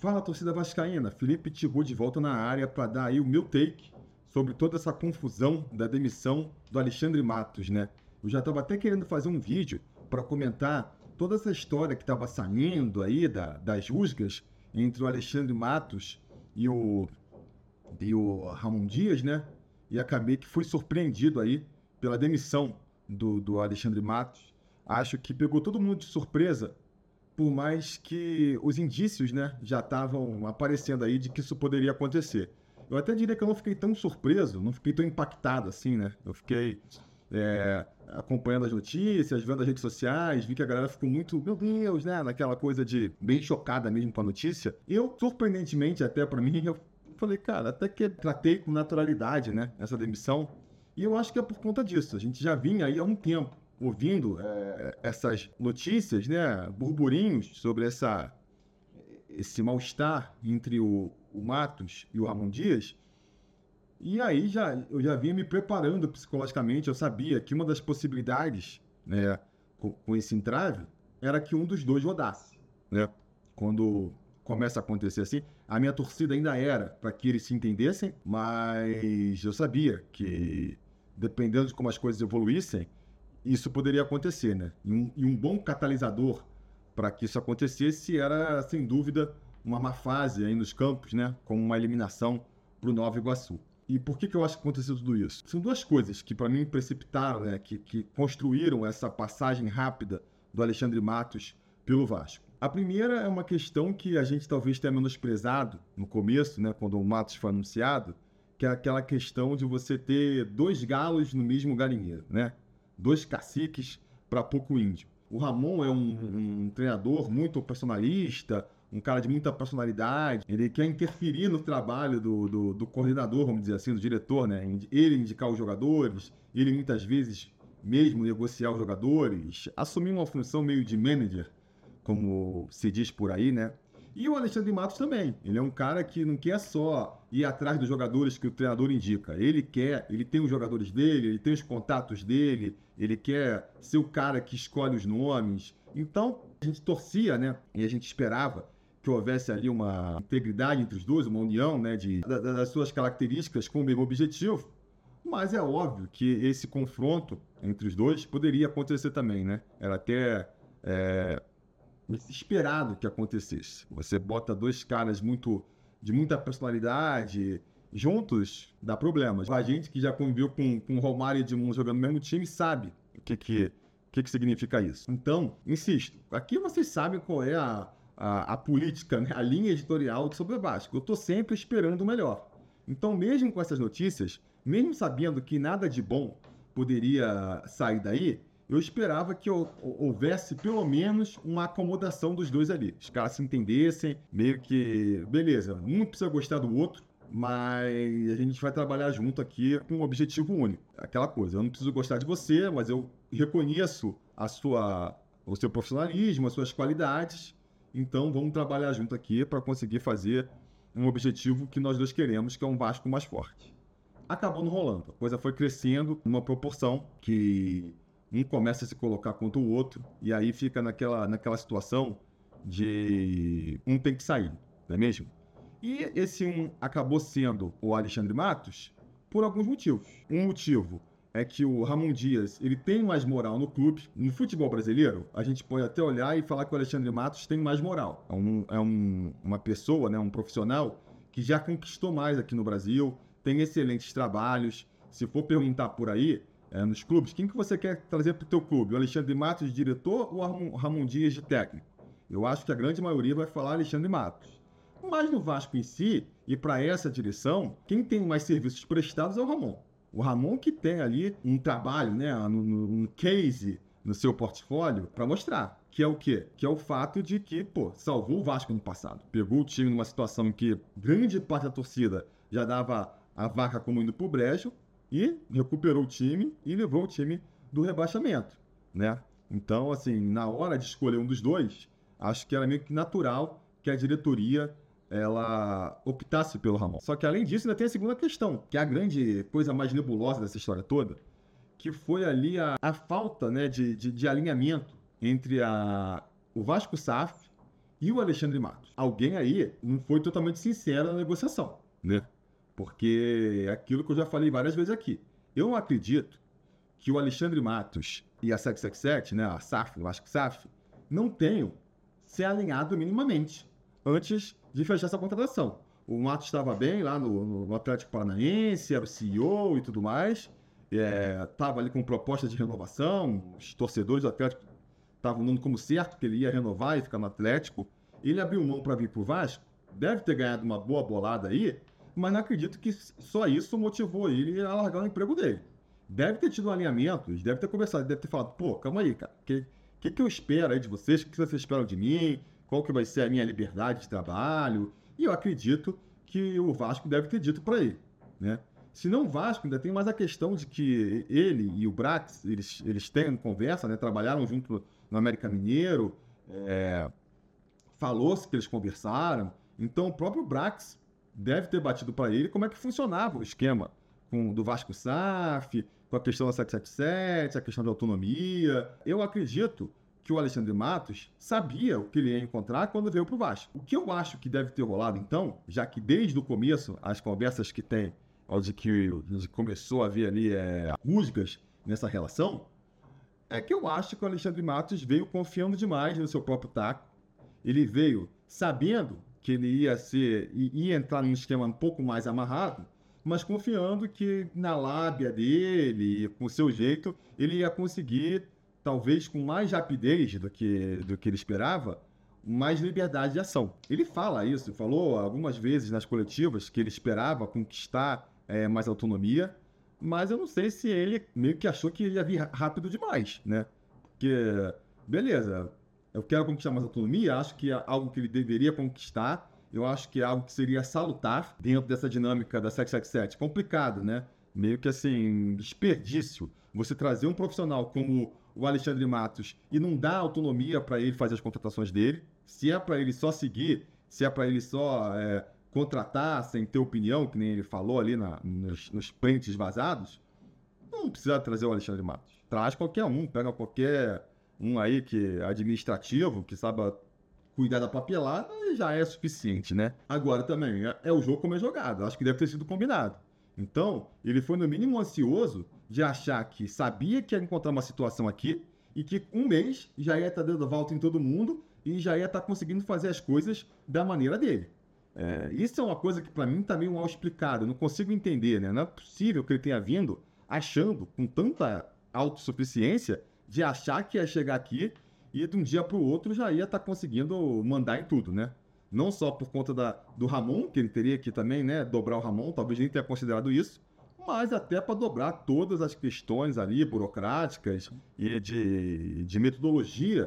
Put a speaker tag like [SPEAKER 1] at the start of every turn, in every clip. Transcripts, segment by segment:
[SPEAKER 1] Fala, torcida vascaína, Felipe Tiru de volta na área para dar aí o meu take sobre toda essa confusão da demissão do Alexandre Matos, né? Eu já estava até querendo fazer um vídeo para comentar toda essa história que estava saindo aí das rusgas entre o Alexandre Matos e o Ramon Dias, né? E acabei que fui surpreendido aí pela demissão do Alexandre Matos. Acho que pegou todo mundo de surpresa, por mais que os indícios, né, já estavam aparecendo aí de que isso poderia acontecer. Eu até diria que eu não fiquei tão surpreso, não fiquei tão impactado assim, né? Eu fiquei acompanhando as notícias, vendo as redes sociais, vi que a galera ficou muito, meu Deus, né? Naquela coisa de bem chocada mesmo com a notícia. Eu, surpreendentemente até para mim, eu falei, cara, até que tratei com naturalidade, né, essa demissão. E eu acho que é por conta disso. A gente já vinha aí há um tempo ouvindo essas notícias, né, burburinhos sobre esse mal-estar entre o Matos e o Ramon Dias. E aí eu já vinha me preparando psicologicamente. Eu sabia que uma das possibilidades, né, com esse entrave era que um dos dois rodasse, né? Quando começa a acontecer assim, a minha torcida ainda era para que eles se entendessem, mas eu sabia que, dependendo de como as coisas evoluíssem, isso poderia acontecer, né? E um bom catalisador para que isso acontecesse era, sem dúvida, uma má fase aí nos campos, né? Como uma eliminação para o Nova Iguaçu. E por que eu acho que aconteceu tudo isso? São duas coisas que, para mim, precipitaram, né? Que construíram essa passagem rápida do Alexandre Matos pelo Vasco. A primeira é uma questão que a gente talvez tenha menosprezado no começo, né? Quando o Matos foi anunciado, que é aquela questão de você ter dois galos no mesmo galinheiro, né? Dois caciques para pouco índio. O Ramon é um treinador muito personalista, um cara de muita personalidade. Ele quer interferir no trabalho do coordenador, vamos dizer assim, do diretor, né? Ele indicar os jogadores, ele muitas vezes mesmo negociar os jogadores, assumir uma função meio de manager, como se diz por aí, né? E o Alexandre Matos também. Ele é um cara que não quer só ir atrás dos jogadores que o treinador indica. Ele tem os jogadores dele, ele tem os contatos dele, ele quer ser o cara que escolhe os nomes. Então, a gente torcia, né? E a gente esperava que houvesse ali uma integridade entre os dois, uma união, né? Das suas características com o mesmo objetivo. Mas é óbvio que esse confronto entre os dois poderia acontecer também, né? Era até esperado que acontecesse. Você bota dois caras de muita personalidade juntos, dá problemas. A gente que já conviveu com Romário e Edmundo jogando no mesmo time sabe o que significa isso. Então, insisto, aqui vocês sabem qual é a política, né? A linha editorial sobre o Vasco. Eu estou sempre esperando o melhor. Então, mesmo com essas notícias, mesmo sabendo que nada de bom poderia sair daí, eu esperava que houvesse pelo menos uma acomodação dos dois ali. Os caras se entendessem, meio que, beleza, um precisa gostar do outro, mas a gente vai trabalhar junto aqui com um objetivo único. Aquela coisa, eu não preciso gostar de você, mas eu reconheço o seu profissionalismo, as suas qualidades, então vamos trabalhar junto aqui para conseguir fazer um objetivo que nós dois queremos, que é um Vasco mais forte. Acabou não rolando, a coisa foi crescendo numa proporção que um começa a se colocar contra o outro, e aí fica naquela situação de um tem que sair, não é mesmo? E esse um acabou sendo o Alexandre Matos por alguns motivos. Um motivo é que o Ramon Dias ele tem mais moral no clube. No futebol brasileiro, a gente pode até olhar e falar que o Alexandre Matos tem mais moral. Uma pessoa, né, um profissional que já conquistou mais aqui no Brasil, tem excelentes trabalhos. Se for perguntar por aí, nos clubes, quem que você quer trazer para o teu clube? O Alexandre Matos de diretor ou o Ramon Dias de técnico? Eu acho que a grande maioria vai falar Alexandre Matos. Mas no Vasco em si, e para essa direção, quem tem mais serviços prestados é o Ramon. O Ramon que tem ali um trabalho, né, um case no seu portfólio para mostrar. Que é o quê? Que é o fato de que, salvou o Vasco no passado. Pegou o time numa situação em que grande parte da torcida já dava a vaca como indo pro brejo, e recuperou o time e levou o time do rebaixamento, né? Então, assim, na hora de escolher um dos dois, acho que era meio que natural que a diretoria ela optasse pelo Ramon. Só que, além disso, ainda tem a segunda questão, que é a grande coisa mais nebulosa dessa história toda, que foi ali a falta, né, de alinhamento entre o Vasco SAF e o Alexandre Matos. Alguém aí não foi totalmente sincero na negociação, né? Porque é aquilo que eu já falei várias vezes aqui. Eu não acredito que o Alexandre Matos e a 777, né, a SAF, eu acho que SAF, não tenham se alinhado minimamente antes de fechar essa contratação. O Matos estava bem lá no Atlético Paranaense, era o CEO e tudo mais, estava ali com proposta de renovação, os torcedores do Atlético estavam dando como certo que ele ia renovar e ficar no Atlético. Ele abriu mão para vir para o Vasco, deve ter ganhado uma boa bolada aí, mas não acredito que só isso motivou ele a largar o emprego dele. Deve ter tido um alinhamento, deve ter conversado, deve ter falado, pô, calma aí, cara, que eu espero aí de vocês? O que vocês esperam de mim? Qual que vai ser a minha liberdade de trabalho? E eu acredito que o Vasco deve ter dito para ele, né? Se não o Vasco, ainda tem mais a questão de que ele e o Brax, eles têm conversa, né? Trabalharam junto no América Mineiro, falou-se que eles conversaram, então o próprio Brax deve ter batido para ele como é que funcionava o esquema do Vasco SAF, com a questão da 777, a questão da autonomia. Eu acredito que o Alexandre Matos sabia o que ele ia encontrar quando veio para o Vasco. O que eu acho que deve ter rolado, então, já que desde o começo, as conversas que tem, de que começou a haver ali rusgas nessa relação, é que eu acho que o Alexandre Matos veio confiando demais no seu próprio taco. Ele veio sabendo que ele ia entrar num esquema um pouco mais amarrado, mas confiando que na lábia dele, com o seu jeito, ele ia conseguir, talvez com mais rapidez do que ele esperava, mais liberdade de ação. Ele fala isso, falou algumas vezes nas coletivas que ele esperava conquistar mais autonomia, mas eu não sei se ele meio que achou que ia vir rápido demais, né? Porque, beleza, eu quero conquistar mais autonomia, acho que é algo que ele deveria conquistar, eu acho que é algo que seria salutar dentro dessa dinâmica da 777. Complicado, né? Meio que assim, desperdício. Você trazer um profissional como o Alexandre Matos e não dar autonomia para ele fazer as contratações dele. Se é para ele só seguir, se é para ele só contratar sem ter opinião, que nem ele falou ali nos prints vazados, não precisa trazer o Alexandre Matos. Traz qualquer um, pega qualquer um aí que é administrativo, que saiba cuidar da papelada, já é suficiente, né? Agora também, é o jogo como é jogado. Acho que deve ter sido combinado. Então, ele foi no mínimo ansioso de achar que sabia que ia encontrar uma situação aqui e que um mês já ia estar dando volta em todo mundo e já ia estar conseguindo fazer as coisas da maneira dele. Isso é uma coisa que para mim está meio mal explicado. Eu não consigo entender, né? Não é possível que ele tenha vindo achando, com tanta autossuficiência, de achar que ia chegar aqui e de um dia para o outro já ia estar conseguindo mandar em tudo, né? Não só por conta do Ramon, que ele teria que também, né, dobrar o Ramon, talvez nem tenha considerado isso, mas até para dobrar todas as questões ali burocráticas e de metodologia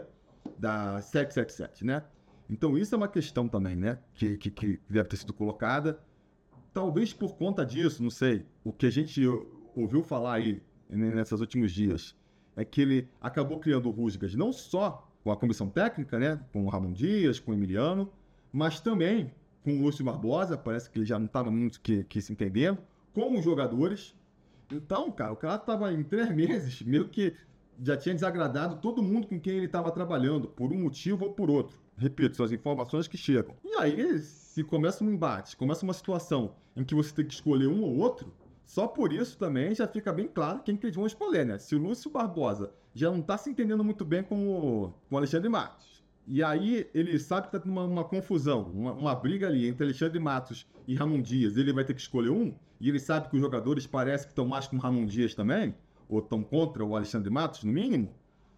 [SPEAKER 1] da 777, né? Então isso é uma questão também, né, que deve ter sido colocada. Talvez por conta disso, não sei, o que a gente ouviu falar aí nesses últimos dias é que ele acabou criando rusgas não só com a comissão técnica, né, com o Ramon Dias, com o Emiliano, mas também com o Lúcio Barbosa, parece que ele já não estava muito que se entendendo, com os jogadores. Então, cara, o cara estava em 3 meses, meio que já tinha desagradado todo mundo com quem ele estava trabalhando, por um motivo ou por outro. Repito, são as informações que chegam. E aí, se começa um embate, começa uma situação em que você tem que escolher um ou outro, só por isso também já fica bem claro quem que eles vão escolher, né? Se o Lúcio Barbosa já não está se entendendo muito bem com o Alexandre Matos, e aí ele sabe que está tendo uma confusão, uma briga ali entre Alexandre Matos e Ramon Dias, ele vai ter que escolher um, e ele sabe que os jogadores parecem que estão mais com o Ramon Dias também, ou estão contra o Alexandre Matos, no mínimo,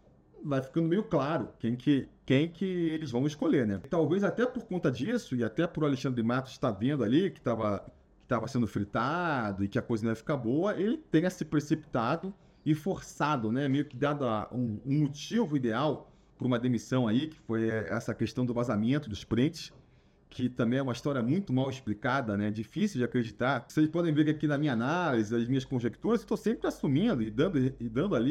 [SPEAKER 1] vai ficando meio claro quem que eles vão escolher, né? Talvez até por conta disso, e até por Alexandre Matos estar vendo ali que estava sendo fritado e que a coisa não ia ficar boa, ele tenha se precipitado e forçado, né? Meio que dado um motivo ideal para uma demissão aí, que foi essa questão do vazamento dos prints, que também é uma história muito mal explicada, né? Difícil de acreditar. Vocês podem ver que aqui na minha análise, as minhas conjecturas, eu estou sempre assumindo e dando ali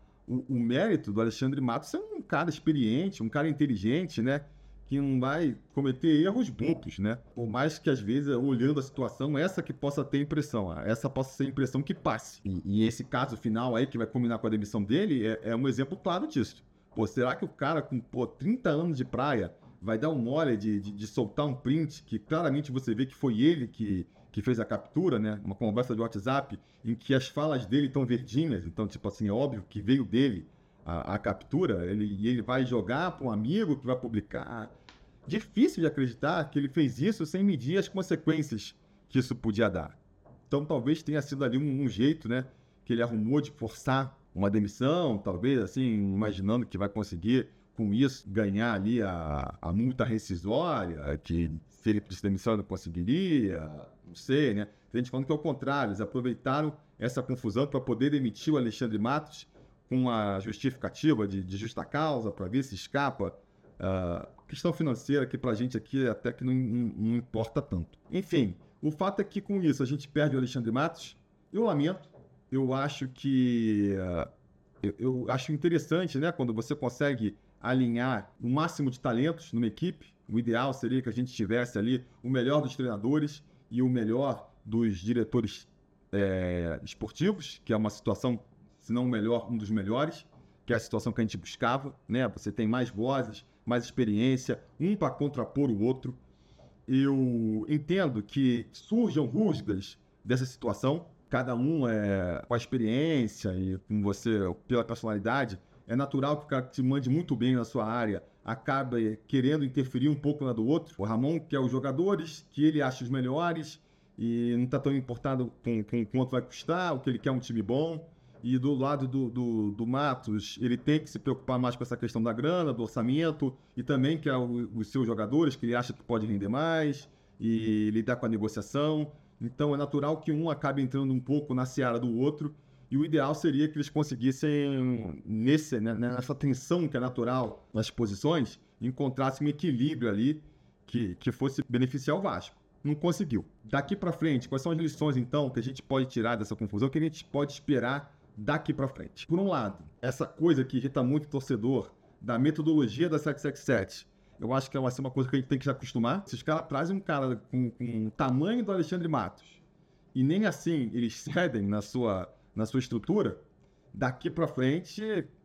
[SPEAKER 1] o mérito do Alexandre Matos ser um cara experiente, um cara inteligente, né? Que não vai cometer erros bobos, né? Por mais que, às vezes, olhando a situação, essa que possa ter impressão, essa possa ser a impressão que passe. E esse caso final aí, que vai combinar com a demissão dele, é um exemplo claro disso. Pô, será que o cara com 30 anos de praia vai dar um mole de soltar um print que claramente você vê que foi ele que fez a captura, né? Uma conversa de WhatsApp em que as falas dele estão verdinhas, então, tipo assim, é óbvio que veio dele a captura, ele vai jogar para um amigo que vai publicar. Difícil de acreditar que ele fez isso sem medir as consequências que isso podia dar. Então, talvez tenha sido ali um jeito, né, que ele arrumou de forçar uma demissão, talvez, assim, imaginando que vai conseguir, com isso, ganhar ali a multa rescisória, que se ele pedisse demissão ele não conseguiria, não sei, né? Tem gente falando que é o contrário, eles aproveitaram essa confusão para poder demitir o Alexandre Matos com a justificativa de justa causa, para ver se escapa. Questão financeira que pra gente aqui até que não importa tanto. Enfim, o fato é que com isso a gente perde o Alexandre Matos. Eu lamento. Eu acho que... eu acho interessante, né? Quando você consegue alinhar o máximo de talentos numa equipe. O ideal seria que a gente tivesse ali o melhor dos treinadores e o melhor dos diretores esportivos, que é uma situação, se não o melhor, um dos melhores, que é a situação que a gente buscava, né? Você tem mais vozes, mais experiência, um para contrapor o outro. Eu entendo que surjam rusgas dessa situação, cada um com a experiência e com você, pela personalidade, é natural que o cara que te mande muito bem na sua área acabe querendo interferir um pouco na do outro. O Ramon quer os jogadores, que ele acha os melhores e não está tão importado com quanto vai custar, o que ele quer é um time bom. E do lado do Matos, ele tem que se preocupar mais com essa questão da grana, do orçamento, e também que é os seus jogadores, que ele acha que pode render mais, e lidar com a negociação. Então é natural que um acabe entrando um pouco na seara do outro, e o ideal seria que eles conseguissem, nessa tensão que é natural nas posições, encontrassem um equilíbrio ali que fosse beneficiar o Vasco. Não conseguiu. Daqui para frente, quais são as lições, então, que a gente pode tirar dessa confusão, que a gente pode esperar daqui para frente? Por um lado, essa coisa que irrita muito o torcedor, da metodologia da 777, eu acho que vai ser uma coisa que a gente tem que se acostumar. Se os caras trazem um cara com o tamanho do Alexandre Matos, e nem assim eles cedem na sua estrutura, daqui para frente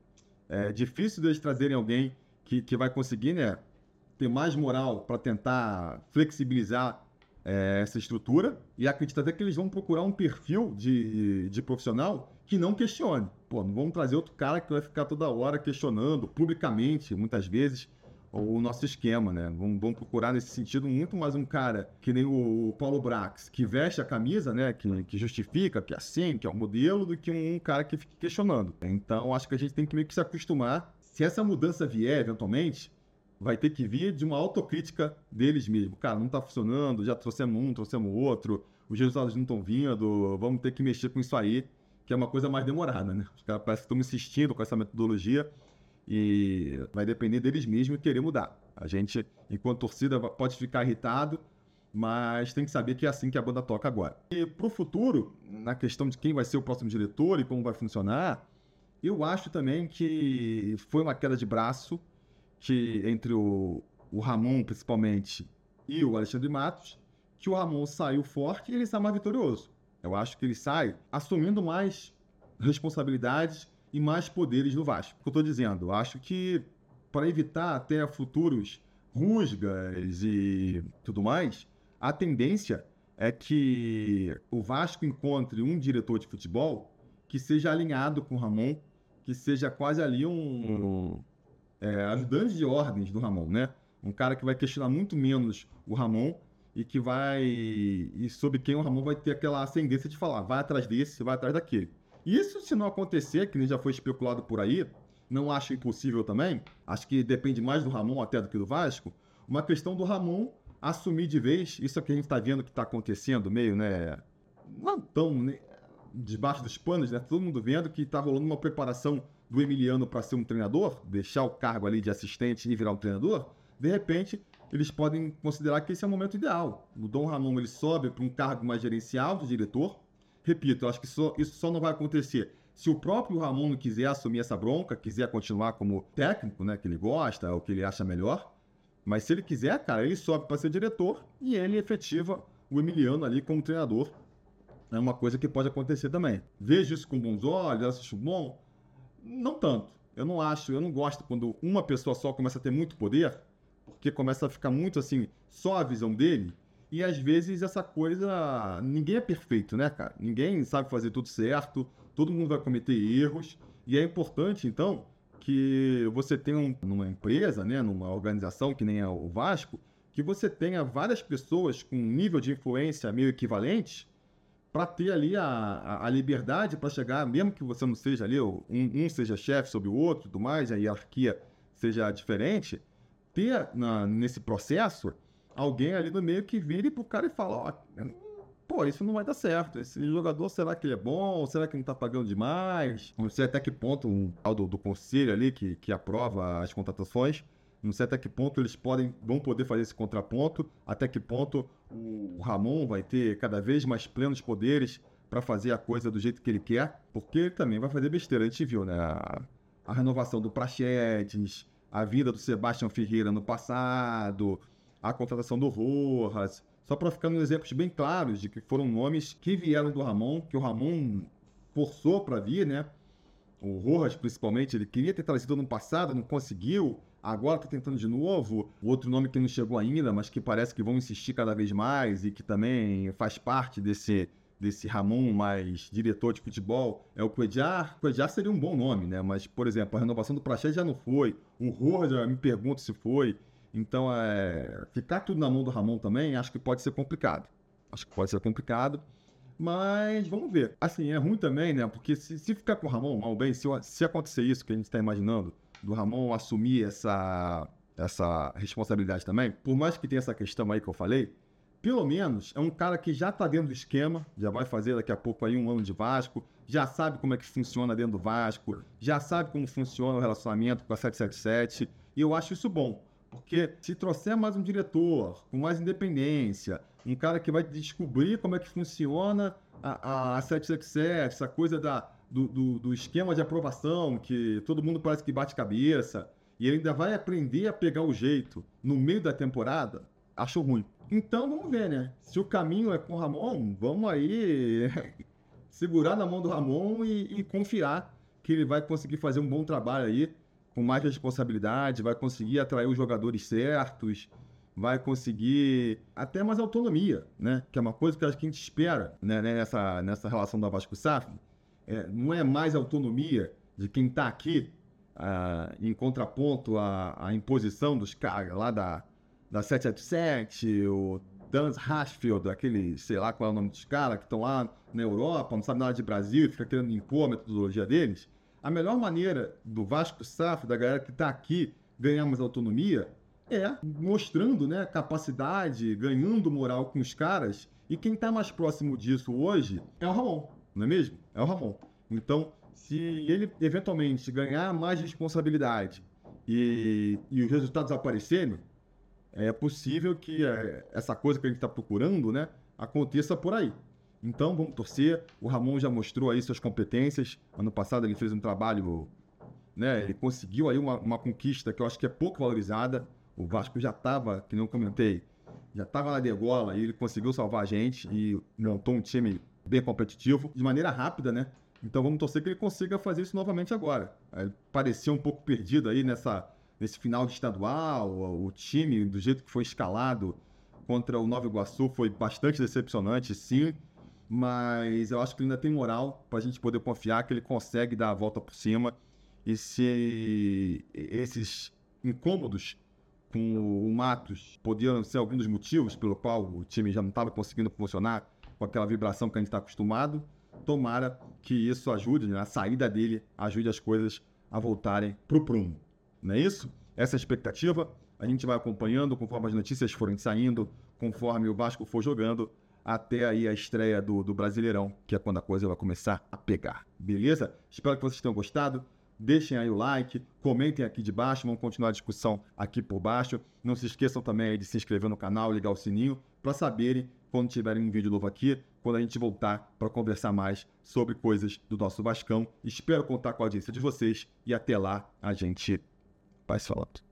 [SPEAKER 1] é difícil deles trazerem alguém que vai conseguir, né, ter mais moral para tentar flexibilizar essa estrutura, e acredito até que eles vão procurar um perfil de profissional que não questione. Pô, não vamos trazer outro cara que vai ficar toda hora questionando publicamente, muitas vezes, o nosso esquema, né? Vamos procurar nesse sentido muito mais um cara que nem o Paulo Brax, que veste a camisa, né? Que justifica, que é assim, que é o modelo, do que um cara que fique questionando. Então, acho que a gente tem que meio que se acostumar. Se essa mudança vier, eventualmente, vai ter que vir de uma autocrítica deles mesmos. Cara, não tá funcionando, já trouxemos um, trouxemos outro, os resultados não estão vindo, vamos ter que mexer com isso aí, que é uma coisa mais demorada, né? Os caras parecem que estão insistindo com essa metodologia e vai depender deles mesmos querer mudar. A gente, enquanto torcida, pode ficar irritado, mas tem que saber que é assim que a banda toca agora. E pro futuro, na questão de quem vai ser o próximo diretor e como vai funcionar, eu acho também que foi uma queda de braço que entre o Ramon, principalmente, e o Alexandre Matos, que o Ramon saiu forte e ele sai mais vitorioso. Eu acho que ele sai assumindo mais responsabilidades e mais poderes no Vasco. O que eu estou dizendo? Eu acho que, para evitar até futuros rusgas e tudo mais, a tendência é que o Vasco encontre um diretor de futebol que seja alinhado com o Ramon, que seja quase ali ajudante de ordens do Ramon, né? Um cara que vai questionar muito menos o Ramon e sobre quem o Ramon vai ter aquela ascendência de falar, vai atrás desse, vai atrás daquele. Isso, se não acontecer, que nem já foi especulado por aí, não acho impossível também, acho que depende mais do Ramon até do que do Vasco, uma questão do Ramon assumir de vez, isso é que a gente está vendo que está acontecendo meio, né, não tão, né, debaixo dos panos, né, todo mundo vendo que está rolando uma preparação do Emiliano para ser um treinador, deixar o cargo ali de assistente e virar um treinador, de repente eles podem considerar que esse é o momento ideal. O Dom Ramon ele sobe para um cargo mais gerencial de diretor. Repito, eu acho que isso só não vai acontecer se o próprio Ramon não quiser assumir essa bronca, quiser continuar como técnico, né, que ele gosta, ou que ele acha melhor. Mas se ele quiser, cara, ele sobe para ser diretor e ele efetiva o Emiliano ali como treinador. É uma coisa que pode acontecer também. Vejo isso com bons olhos, acho bom. Não tanto. Eu não gosto quando uma pessoa só começa a ter muito poder, porque começa a ficar muito assim, só a visão dele, e às vezes essa coisa, ninguém é perfeito, né, cara? Ninguém sabe fazer tudo certo, todo mundo vai cometer erros, e é importante, então, que você tenha numa empresa, né, numa organização que nem é o Vasco, que você tenha várias pessoas com um nível de influência meio equivalente, para ter ali a liberdade para chegar, mesmo que você não seja ali, um seja chefe sobre o outro, tudo mais, a hierarquia seja diferente, ter nesse processo alguém ali no meio que vire pro cara e fala, ó, pô, isso não vai dar certo, esse jogador, será que ele é bom, será que não tá pagando demais? Não sei até que ponto um tal do conselho ali que aprova as contratações, não sei até que ponto eles vão poder fazer esse contraponto, até que ponto o Ramon vai ter cada vez mais plenos poderes para fazer a coisa do jeito que ele quer, porque ele também vai fazer besteira. A gente viu, né? A renovação do Praxedes, a vida do Sebastião Ferreira no passado, a contratação do Rojas, só para ficar nos exemplos bem claros de que foram nomes que vieram do Ramon, que o Ramon forçou para vir, né? O Rojas, principalmente, ele queria ter trazido no passado, não conseguiu, agora está tentando de novo. O outro nome que não chegou ainda, mas que parece que vão insistir cada vez mais e que também faz parte desse Ramon mais diretor de futebol, é o Cuéllar. O Cuéllar seria um bom nome, né? Mas, por exemplo, a renovação do Praxedes já não foi. O Rojas, eu me pergunto se foi. Então, ficar tudo na mão do Ramon também, acho que pode ser complicado. Mas vamos ver. Assim, é ruim também, né? Porque se ficar com o Ramon mal bem, se acontecer isso que a gente está imaginando, do Ramon assumir essa responsabilidade também, por mais que tenha essa questão aí que eu falei, pelo menos é um cara que já está dentro do esquema, já vai fazer daqui a pouco aí 1 ano de Vasco, já sabe como é que funciona dentro do Vasco, já sabe como funciona o relacionamento com a 777, e eu acho isso bom. Porque se trouxer mais um diretor, com mais independência, um cara que vai descobrir como é que funciona a 777, essa coisa do esquema de aprovação, que todo mundo parece que bate cabeça, e ele ainda vai aprender a pegar o jeito no meio da temporada, acho ruim. Então vamos ver, né? Se o caminho é com o Ramon, vamos aí segurar na mão do Ramon e confiar que ele vai conseguir fazer um bom trabalho aí, com mais responsabilidade, vai conseguir atrair os jogadores certos, vai conseguir até mais autonomia, né? Que é uma coisa que acho que a gente espera, né? Nessa relação da Vasco SAF. Não é mais autonomia de quem está aqui em contraponto à imposição dos caras lá da 777, o Dan Hashfield, aquele, sei lá qual é o nome dos caras, que estão lá na Europa, não sabe nada de Brasil, fica querendo impor a metodologia deles. A melhor maneira do Vasco SAF, da galera que está aqui, ganhar mais autonomia, é mostrando, né, capacidade, ganhando moral com os caras. E quem está mais próximo disso hoje é o Ramon, não é mesmo? É o Ramon. Então, se ele eventualmente ganhar mais responsabilidade e os resultados aparecerem, é possível que essa coisa que a gente está procurando, né, aconteça por aí. Então, vamos torcer. O Ramon já mostrou aí suas competências. Ano passado ele fez um trabalho, né? Ele conseguiu aí uma conquista que eu acho que é pouco valorizada. O Vasco já estava, que nem eu comentei, já estava na degola e ele conseguiu salvar a gente e montou um time bem competitivo, de maneira rápida, né? Então, vamos torcer que ele consiga fazer isso novamente agora. Ele parecia um pouco perdido aí nesse final de estadual. O time, do jeito que foi escalado contra o Nova Iguaçu, foi bastante decepcionante, sim. Mas eu acho que ele ainda tem moral para a gente poder confiar que ele consegue dar a volta por cima. E se esses incômodos com o Matos podiam ser alguns dos motivos pelo qual o time já não estava conseguindo funcionar com aquela vibração que a gente está acostumado, tomara que isso ajude, né? A saída dele ajude as coisas a voltarem para o prumo. Não é isso? Essa é a expectativa. A gente vai acompanhando conforme as notícias forem saindo, conforme o Vasco for jogando, até aí a estreia do Brasileirão, que é quando a coisa vai começar a pegar. Beleza? Espero que vocês tenham gostado. Deixem aí o like, comentem aqui de baixo, vamos continuar a discussão aqui por baixo. Não se esqueçam também aí de se inscrever no canal, ligar o sininho, para saberem quando tiverem um vídeo novo aqui, quando a gente voltar para conversar mais sobre coisas do nosso Vascão. Espero contar com a audiência de vocês e até lá a gente vai se falando.